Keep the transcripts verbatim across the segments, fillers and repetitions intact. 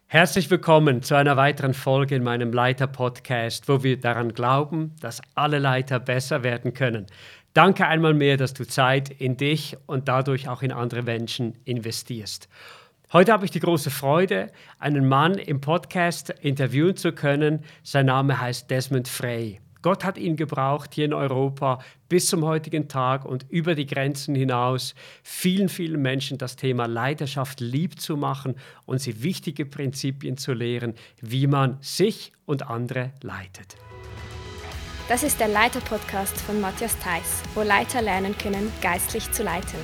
Herzlich willkommen zu einer weiteren Folge in meinem Leiter-Podcast, wo wir daran glauben, dass alle Leiter besser werden können. Danke einmal mehr, dass du Zeit in dich und dadurch auch in andere Menschen investierst. Heute habe ich die große Freude, einen Mann im Podcast interviewen zu können. Sein Name heißt Desmond Frey. Gott hat ihn gebraucht hier in Europa bis zum heutigen Tag und über die Grenzen hinaus, vielen, vielen Menschen das Thema Leiterschaft lieb zu machen und sie wichtige Prinzipien zu lehren, wie man sich und andere leitet. Das ist der Leiter-Podcast von Matthias Theiss, wo Leiter lernen können, geistlich zu leiten.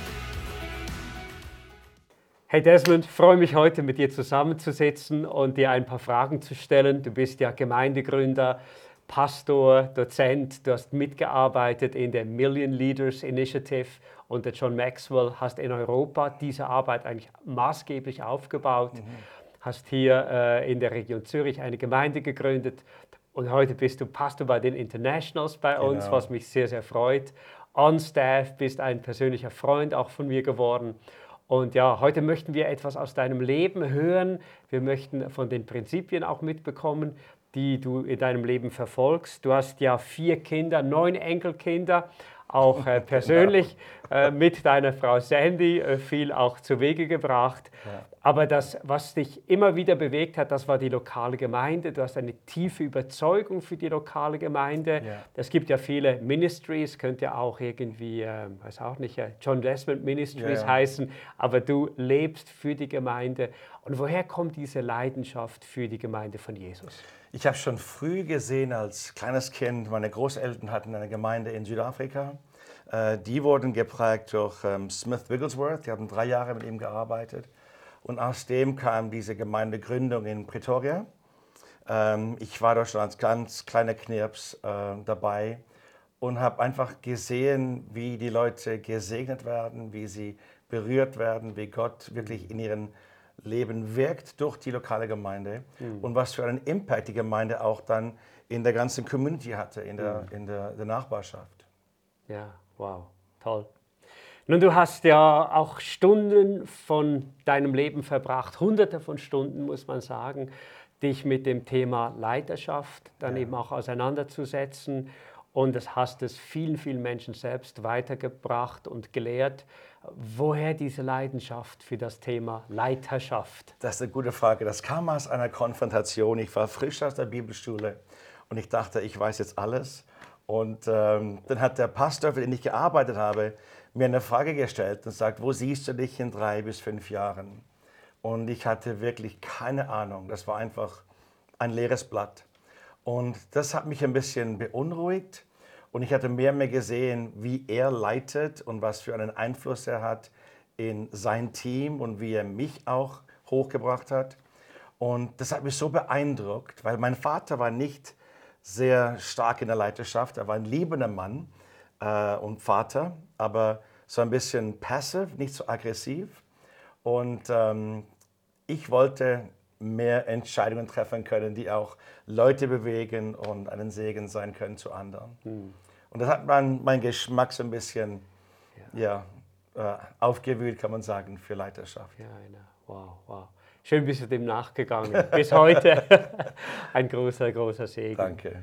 Hey Desmond, ich freue mich heute mit dir zusammenzusitzen und dir ein paar Fragen zu stellen. Du bist ja Gemeindegründer, Pastor, Dozent, du hast mitgearbeitet in der Million Leaders Initiative unter John Maxwell, hast in Europa diese Arbeit eigentlich maßgeblich aufgebaut, mhm. hast hier äh, in der Region Zürich eine Gemeinde gegründet und heute bist du Pastor bei den Internationals bei genau. uns, was mich sehr, sehr freut. On Staff, bist ein persönlicher Freund auch von mir geworden. Und ja, heute möchten wir etwas aus deinem Leben hören. Wir möchten von den Prinzipien auch mitbekommen, die du in deinem Leben verfolgst. Du hast ja vier Kinder, neun Enkelkinder, auch äh, persönlich äh, mit deiner Frau Sandy äh, viel auch zu Wege gebracht. Ja. Aber das, was dich immer wieder bewegt hat, das war die lokale Gemeinde. Du hast eine tiefe Überzeugung für die lokale Gemeinde. Ja. Es gibt ja viele Ministries, könnte ja auch irgendwie, äh, weiß auch nicht, äh, John Desmond Ministries ja, ja. heißen, aber du lebst für die Gemeinde. Und woher kommt diese Leidenschaft für die Gemeinde von Jesus? Ich habe schon früh gesehen, als kleines Kind, meine Großeltern hatten eine Gemeinde in Südafrika. Äh, die wurden geprägt durch ähm, Smith Wigglesworth, die haben drei Jahre mit ihm gearbeitet. Und aus dem kam diese Gemeindegründung in Pretoria. Ähm, ich war da schon als ganz kleiner Knirps äh, dabei und habe einfach gesehen, wie die Leute gesegnet werden, wie sie berührt werden, wie Gott wirklich in ihren Leben wirkt durch die lokale Gemeinde mhm. und was für einen Impact die Gemeinde auch dann in der ganzen Community hatte, in der, mhm. in der, der Nachbarschaft. Ja, wow, toll. Nun, du hast ja auch Stunden von deinem Leben verbracht, hunderte von Stunden, muss man sagen, dich mit dem Thema Leiterschaft dann ja. eben auch auseinanderzusetzen. Und das hast es vielen, vielen Menschen selbst weitergebracht und gelehrt. Woher diese Leidenschaft für das Thema Leiterschaft? Das ist eine gute Frage. Das kam aus einer Konfrontation. Ich war frisch aus der Bibelschule und ich dachte, ich weiß jetzt alles. Und ähm, dann hat der Pastor, für den ich gearbeitet habe, mir eine Frage gestellt und sagt, wo siehst du dich in drei bis fünf Jahren? Und ich hatte wirklich keine Ahnung. Das war einfach ein leeres Blatt. Und das hat mich ein bisschen beunruhigt. Und ich hatte mehr und mehr gesehen, wie er leitet und was für einen Einfluss er hat in sein Team und wie er mich auch hochgebracht hat. Und das hat mich so beeindruckt, weil mein Vater war nicht sehr stark in der Leiterschaft. Er war ein liebender Mann äh, und Vater, aber so ein bisschen passive, nicht so aggressiv. Und ähm, ich wollte mehr Entscheidungen treffen können, die auch Leute bewegen und einen Segen sein können zu anderen. Hm. Und das hat mein, mein Geschmack so ein bisschen ja. Ja, äh, aufgewühlt, kann man sagen, für Leiterschaft. Ja, ja. Wow, wow. Schön bist du dem nachgegangen. Bis heute ein großer, großer Segen. Danke.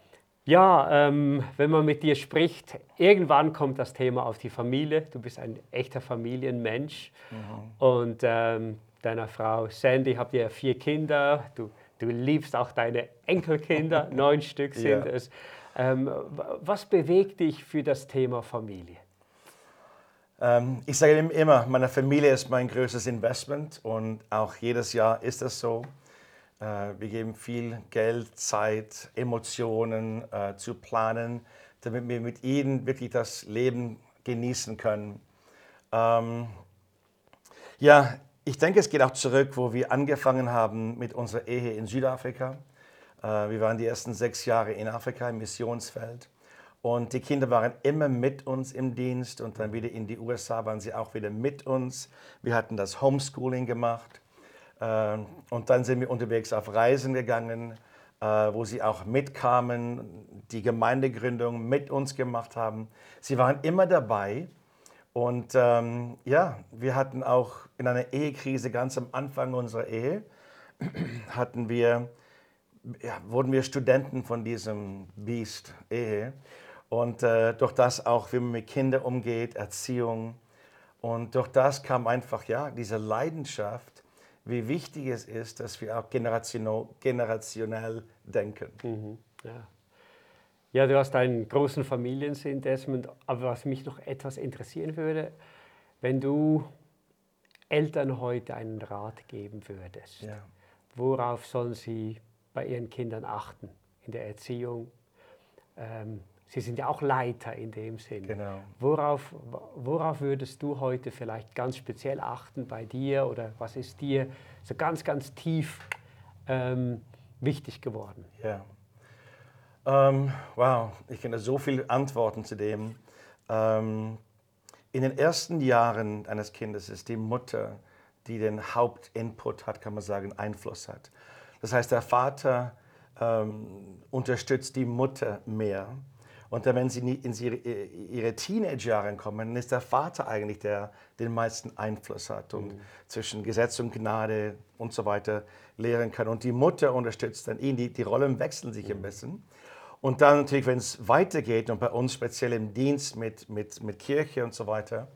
Ja, ähm, wenn man mit dir spricht, irgendwann kommt das Thema auf die Familie. Du bist ein echter Familienmensch. Mhm. Und ähm, deiner Frau Sandy habt ihr vier Kinder. Du, du liebst auch deine Enkelkinder. Neun Stück sind ja. es. Ähm, was bewegt dich für das Thema Familie? Ähm, ich sage immer, meine Familie ist mein größtes Investment und auch jedes Jahr ist es so. Äh, wir geben viel Geld, Zeit, Emotionen äh, zu planen, damit wir mit ihnen wirklich das Leben genießen können. Ähm, ja, ich denke, es geht auch zurück, wo wir angefangen haben mit unserer Ehe in Südafrika. Äh, wir waren die ersten sechs Jahre in Afrika im Missionsfeld. Und die Kinder waren immer mit uns im Dienst und dann wieder in die U S A waren sie auch wieder mit uns. Wir hatten das Homeschooling gemacht und dann sind wir unterwegs auf Reisen gegangen, wo sie auch mitkamen, die Gemeindegründung mit uns gemacht haben. Sie waren immer dabei und ähm, ja, wir hatten auch in einer Ehekrise ganz am Anfang unserer Ehe hatten wir, ja, wurden wir Studenten von diesem Biest, Ehe. Und äh, durch das auch, wie man mit Kindern umgeht, Erziehung. Und durch das kam einfach, ja, diese Leidenschaft, wie wichtig es ist, dass wir auch generationell, generationell denken. Mhm. Ja. Ja, du hast einen großen Familiensinn, Desmond, aber was mich noch etwas interessieren würde, wenn du Eltern heute einen Rat geben würdest, Ja. worauf sollen sie bei ihren Kindern achten in der Erziehung? Ähm, sie sind ja auch Leiter in dem Sinn. Genau. Worauf, worauf würdest du heute vielleicht ganz speziell achten bei dir oder was ist dir so ganz, ganz tief ähm, wichtig geworden? Ja. Ähm, wow, ich kenne so viele Antworten zu dem. Ähm, in den ersten Jahren eines Kindes ist die Mutter, die den Hauptinput hat, kann man sagen, Einfluss hat. Das heißt, der Vater ähm, unterstützt die Mutter mehr. Und dann, wenn sie in ihre, ihre Teenagerjahre kommen, dann ist der Vater eigentlich der, der den meisten Einfluss hat und mhm. zwischen Gesetz und Gnade und so weiter lehren kann. Und die Mutter unterstützt dann ihn, die, die Rollen wechseln sich mhm. ein bisschen. Und dann natürlich, wenn es weitergeht und bei uns speziell im Dienst mit, mit, mit Kirche und so weiter,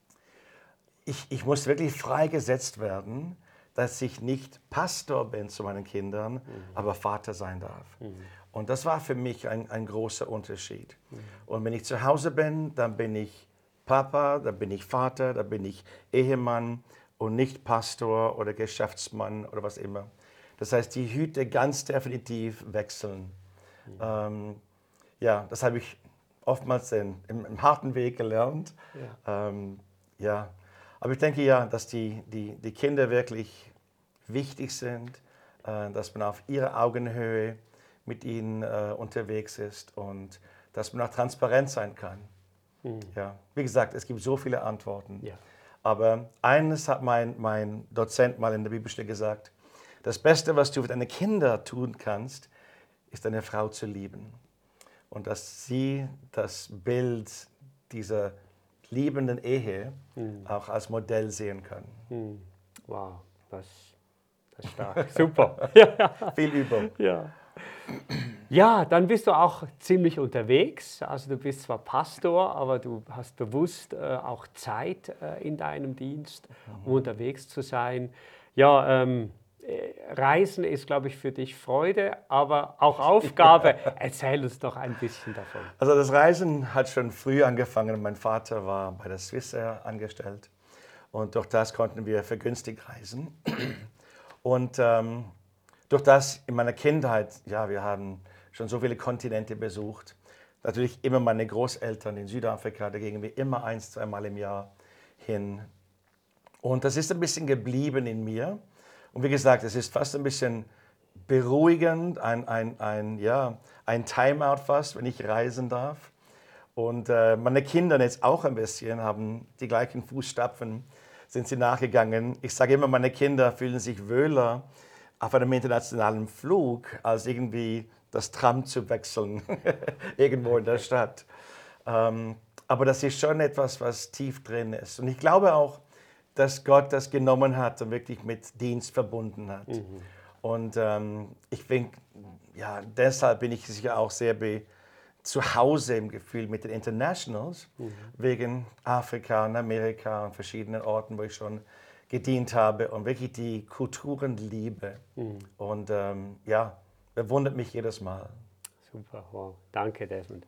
ich, ich muss wirklich freigesetzt werden, dass ich nicht Pastor bin zu meinen Kindern, mhm. aber Vater sein darf. Mhm. Und das war für mich ein, ein großer Unterschied. Mhm. Und wenn ich zu Hause bin, dann bin ich Papa, dann bin ich Vater, dann bin ich Ehemann und nicht Pastor oder Geschäftsmann oder was immer. Das heißt, die Hüte ganz definitiv wechseln. Mhm. Ähm, ja, das habe ich oftmals in, im, im harten Weg gelernt. Ja. Ähm, ja. Aber ich denke ja, dass die, die, die Kinder wirklich wichtig sind, äh, dass man auf ihrer Augenhöhe mit ihnen äh, unterwegs ist und dass man auch transparent sein kann. Mhm. Ja. Wie gesagt, es gibt so viele Antworten. Ja. Aber eines hat mein, mein Dozent mal in der Bibelstelle gesagt, das Beste, was du für deine Kinder tun kannst, ist deine Frau zu lieben. Und dass sie das Bild dieser liebenden Ehe mhm. auch als Modell sehen können. Mhm. Wow, das, das ist stark. Super. Ja. Viel Übung. Ja. Ja, dann bist du auch ziemlich unterwegs. Also du bist zwar Pastor, aber du hast bewusst äh, auch Zeit äh, in deinem Dienst, um mhm. unterwegs zu sein. Ja, ähm, Reisen ist, glaube ich, für dich Freude, aber auch Aufgabe. Erzähl uns doch ein bisschen davon. Also das Reisen hat schon früh angefangen. Mein Vater war bei der Swissair angestellt und durch das konnten wir vergünstigt reisen. Und ähm, durch das in meiner Kindheit, ja, wir haben schon so viele Kontinente besucht. Natürlich immer meine Großeltern in Südafrika, da gingen wir immer ein, zweimal im Jahr hin. Und das ist ein bisschen geblieben in mir. Und wie gesagt, es ist fast ein bisschen beruhigend, ein, ein, ein, ja, ein Timeout fast, wenn ich reisen darf. Und äh, meine Kinder jetzt auch ein bisschen, haben die gleichen Fußstapfen, sind sie nachgegangen. Ich sage immer, meine Kinder fühlen sich wohler auf einem internationalen Flug, als irgendwie das Tram zu wechseln, irgendwo in der Stadt. Ähm, aber das ist schon etwas, was tief drin ist. Und ich glaube auch, dass Gott das genommen hat und wirklich mit Dienst verbunden hat. Mhm. Und ähm, ich denke, ja, deshalb bin ich sicher auch sehr be- zu Hause im Gefühl mit den Internationals, mhm. wegen Afrika und Amerika und verschiedenen Orten, wo ich schon gedient habe und wirklich die Kulturen liebe. Mhm. Und ähm, ja, bewundert mich jedes Mal. Super, wow. Danke, Desmond.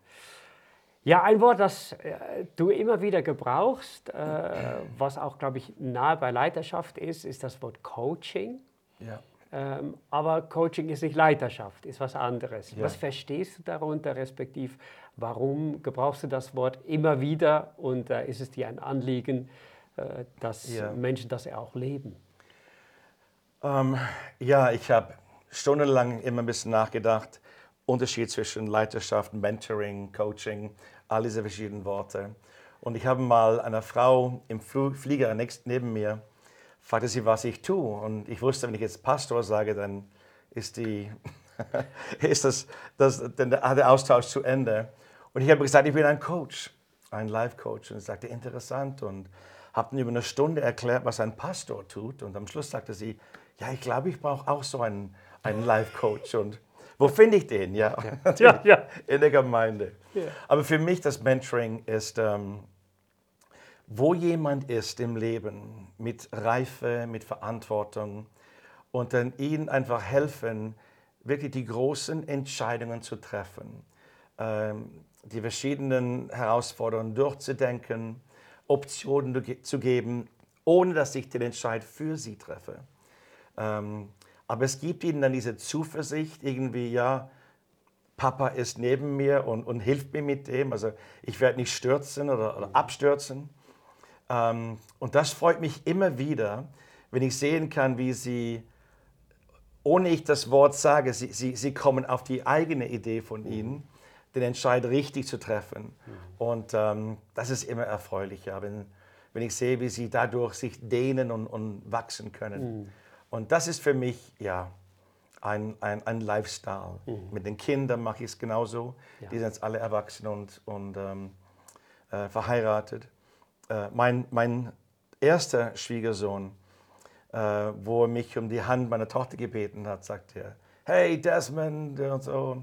Ja, ein Wort, das äh, du immer wieder gebrauchst, äh, was auch, glaube ich, nahe bei Leiterschaft ist, ist das Wort Coaching. Ja. Ähm, aber Coaching ist nicht Leiterschaft, ist was anderes. Ja. Was verstehst du darunter, respektiv warum gebrauchst du das Wort immer wieder und äh, ist es dir ein Anliegen, äh, dass ja. Menschen das auch leben? Ähm, ja, ich habe stundenlang immer ein bisschen nachgedacht, Unterschied zwischen Leiterschaft, Mentoring, Coaching, all diese verschiedenen Worte. Und ich habe mal einer Frau im Flieger neben mir, fragte sie, was ich tue. Und ich wusste, wenn ich jetzt Pastor sage, dann ist, die, ist das, das, dann der Austausch zu Ende. Und ich habe gesagt, ich bin ein Coach, ein Life-Coach. Und sie sagte, interessant. Und habe dann über eine Stunde erklärt, was ein Pastor tut. Und am Schluss sagte sie, ja, ich glaube, ich brauche auch so einen, einen Life-Coach. Und wo finde ich den? Ja, Ja, ja. in der Gemeinde. Ja. Aber für mich das Mentoring ist, ähm, wo jemand ist im Leben mit Reife, mit Verantwortung und dann ihnen einfach helfen, wirklich die großen Entscheidungen zu treffen, ähm, die verschiedenen Herausforderungen durchzudenken, Optionen zu geben, ohne dass ich den Entscheid für sie treffe. Ähm, aber es gibt ihnen dann diese Zuversicht, irgendwie, ja, Papa ist neben mir und, und hilft mir mit dem, also ich werde nicht stürzen oder, oder abstürzen. Ähm, und das freut mich immer wieder, wenn ich sehen kann, wie sie, ohne ich das Wort sage, sie, sie, sie kommen auf die eigene Idee von ihnen, den Entscheid richtig zu treffen. Mhm. Und ähm, das ist immer erfreulicher, wenn, wenn ich sehe, wie sie dadurch sich dehnen und, und wachsen können. Mhm. Und das ist für mich, ja, ein, ein, ein Lifestyle. Mhm. Mit den Kindern mache ich es genauso. Ja. Die sind jetzt alle erwachsen und, und ähm, äh, verheiratet. Äh, mein, mein erster Schwiegersohn, äh, wo er mich um die Hand meiner Tochter gebeten hat, sagt er, hey Desmond und so.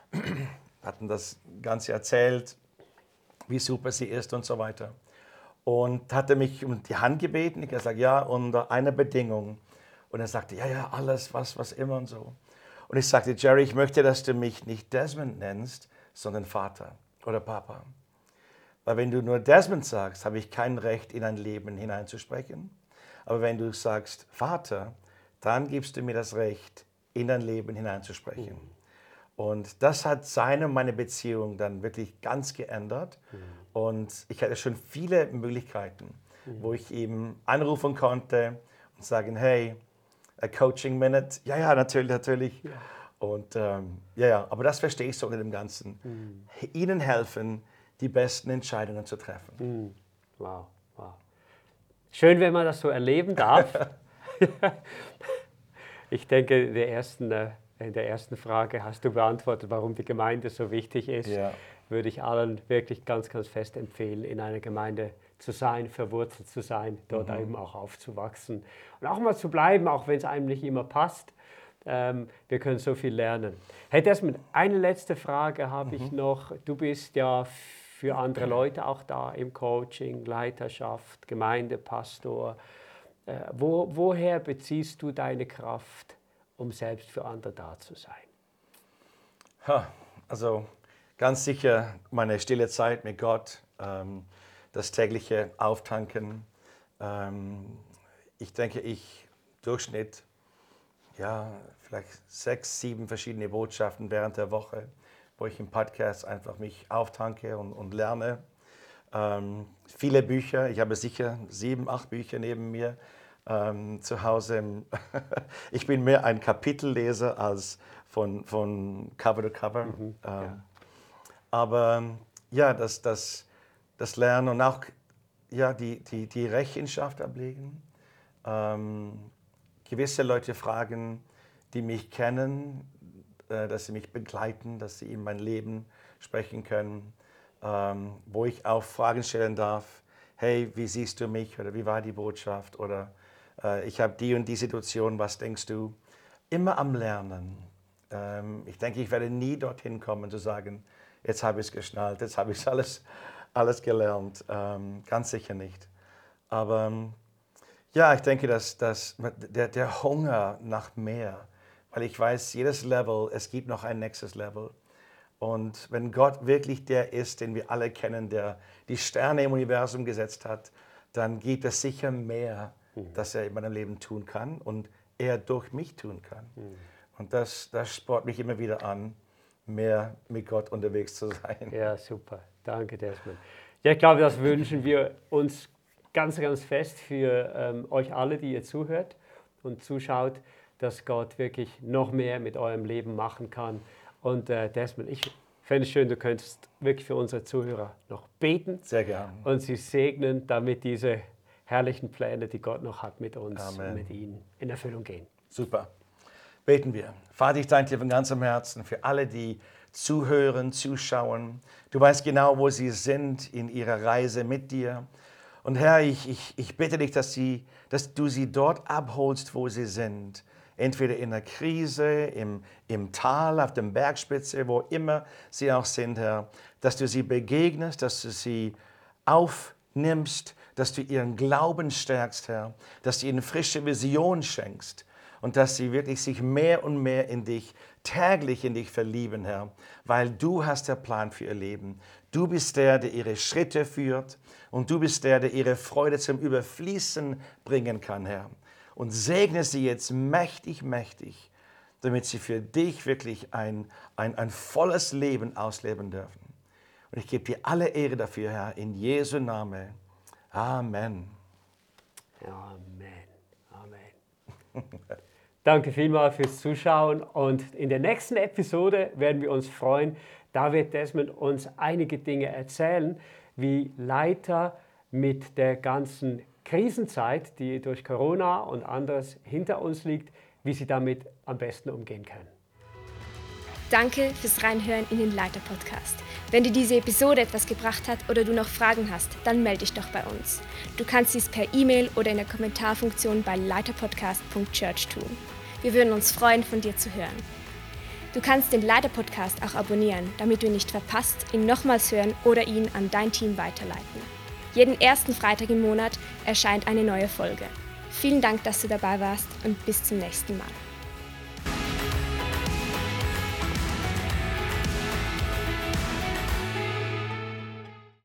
Hatten das Ganze erzählt, wie super sie ist und so weiter. Und hat er mich um die Hand gebeten. Ich habe gesagt, ja, unter einer Bedingung. Und er sagte, ja, ja, alles, was, was immer und so. Und ich sagte, Jerry, ich möchte, dass du mich nicht Desmond nennst, sondern Vater oder Papa. Weil wenn du nur Desmond sagst, habe ich kein Recht, in dein Leben hineinzusprechen. Aber wenn du sagst Vater, dann gibst du mir das Recht, in dein Leben hineinzusprechen. Mhm. Und das hat seine und meine Beziehung dann wirklich ganz geändert. Mhm. Und ich hatte schon viele Möglichkeiten, mhm. wo ich ihm anrufen konnte und sagen, hey, a Coaching Minute. Ja, ja, natürlich, natürlich. Ja. Und ähm, ja, ja, aber das verstehe ich so unter dem Ganzen. Mhm. Ihnen helfen, die besten Entscheidungen zu treffen. Mhm. Wow, wow. Schön, wenn man das so erleben darf. Ich denke, in der, ersten, in der ersten Frage hast du beantwortet, warum die Gemeinde so wichtig ist. Ja. Würde ich allen wirklich ganz, ganz fest empfehlen, in einer Gemeinde zu sein, verwurzelt zu sein, dort mhm. eben auch aufzuwachsen und auch mal zu bleiben, auch wenn es einem nicht immer passt. Ähm, wir können so viel lernen. Hey Desmond, eine letzte Frage habe mhm. ich noch. Du bist ja für andere Leute auch da im Coaching, Leiterschaft, Gemeindepastor. Äh, wo, woher beziehst du deine Kraft, um selbst für andere da zu sein? Ha, also ganz sicher meine stille Zeit mit Gott, ähm, das tägliche Auftanken. Ähm, ich denke, ich Durchschnitt, ja, vielleicht sechs, sieben verschiedene Botschaften während der Woche, wo ich im Podcast einfach mich auftanke und, und lerne. Ähm, viele Bücher, ich habe sicher sieben, acht Bücher neben mir ähm, zu Hause. Ich bin mehr ein Kapitelleser als von, von Cover to Cover. Mhm, ähm, ja. Aber ja, das, das, das Lernen und auch ja, die, die, die Rechenschaft ablegen. Ähm, gewisse Leute fragen, die mich kennen, äh, dass sie mich begleiten, dass sie in mein Leben sprechen können, ähm, wo ich auch Fragen stellen darf. Hey, wie siehst du mich? Oder wie war die Botschaft? Oder äh, ich habe die und die Situation, was denkst du? Immer am Lernen. Ähm, ich denke, ich werde nie dorthin kommen zu sagen, jetzt habe ich es geschnallt, jetzt habe ich alles, alles gelernt. Ähm, ganz sicher nicht. Aber ja, ich denke, dass, dass der, der Hunger nach mehr, weil ich weiß, jedes Level, es gibt noch ein nächstes Level. Und wenn Gott wirklich der ist, den wir alle kennen, der die Sterne im Universum gesetzt hat, dann gibt es sicher mehr, mhm. das er in meinem Leben tun kann und er durch mich tun kann. Mhm. Und das, das spornt mich immer wieder an, mehr mit Gott unterwegs zu sein. Ja, super. Danke, Desmond. Ja, ich glaube, das wünschen wir uns ganz, ganz fest für ähm, euch alle, die ihr zuhört und zuschaut, dass Gott wirklich noch mehr mit eurem Leben machen kann. Und äh, Desmond, ich fände es schön, du könntest wirklich für unsere Zuhörer noch beten. Sehr gerne. Und sie segnen, damit diese herrlichen Pläne, die Gott noch hat mit uns Amen. Und mit ihnen in Erfüllung gehen. Super. Beten wir. Vater, ich danke dir von ganzem Herzen für alle, die zuhören, zuschauen. Du weißt genau, wo sie sind in ihrer Reise mit dir. Und Herr, ich, ich, ich bitte dich, dass, sie, dass du sie dort abholst, wo sie sind. Entweder in der Krise, im, im Tal, auf der Bergspitze, wo immer sie auch sind, Herr. Dass du sie begegnest, dass du sie aufnimmst, dass du ihren Glauben stärkst, Herr. Dass du ihnen frische Vision schenkst. Und dass sie wirklich sich mehr und mehr in dich, täglich in dich verlieben, Herr. Weil du hast den Plan für ihr Leben. Du bist der, der ihre Schritte führt. Und du bist der, der ihre Freude zum Überfließen bringen kann, Herr. Und segne sie jetzt mächtig, mächtig, damit sie für dich wirklich ein, ein, ein volles Leben ausleben dürfen. Und ich gebe dir alle Ehre dafür, Herr, in Jesu Namen. Amen. Amen. Amen. Danke vielmals fürs Zuschauen und in der nächsten Episode werden wir uns freuen. Da wird Desmond uns einige Dinge erzählen, wie Leiter mit der ganzen Krisenzeit, die durch Corona und anderes hinter uns liegt, wie sie damit am besten umgehen können. Danke fürs Reinhören in den Leiter-Podcast. Wenn dir diese Episode etwas gebracht hat oder du noch Fragen hast, dann melde dich doch bei uns. Du kannst dies per E-Mail oder in der Kommentarfunktion bei leiterpodcast punkt church tun. Wir würden uns freuen, von dir zu hören. Du kannst den Leiter-Podcast auch abonnieren, damit du ihn nicht verpasst, ihn nochmals hören oder ihn an dein Team weiterleiten. Jeden ersten Freitag im Monat erscheint eine neue Folge. Vielen Dank, dass du dabei warst und bis zum nächsten Mal.